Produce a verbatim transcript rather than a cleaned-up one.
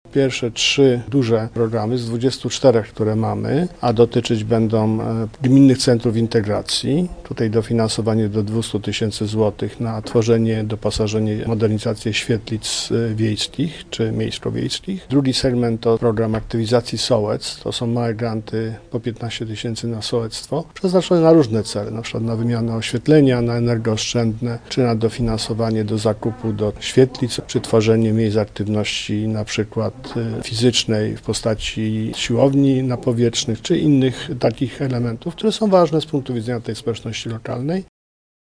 Pierwsze trzy duże programy z dwudziestu czterech, które mamy, a dotyczyć będą gminnych centrów integracji. Tutaj dofinansowanie do dwieście tysięcy złotych na tworzenie, doposażenie, modernizację świetlic wiejskich czy miejsko-wiejskich. Drugi segment to program aktywizacji sołectw. To są małe granty po piętnaście tysięcy na sołectwo, przeznaczone na różne cele, na przykład na wymianę oświetlenia, na energooszczędne, czy na dofinansowanie do zakupu do świetlic, czy tworzenie miejsc aktywności na przykład fizycznej w postaci siłowni napowietrznych, czy innych takich elementów, które są ważne z punktu widzenia tej społeczności lokalnej.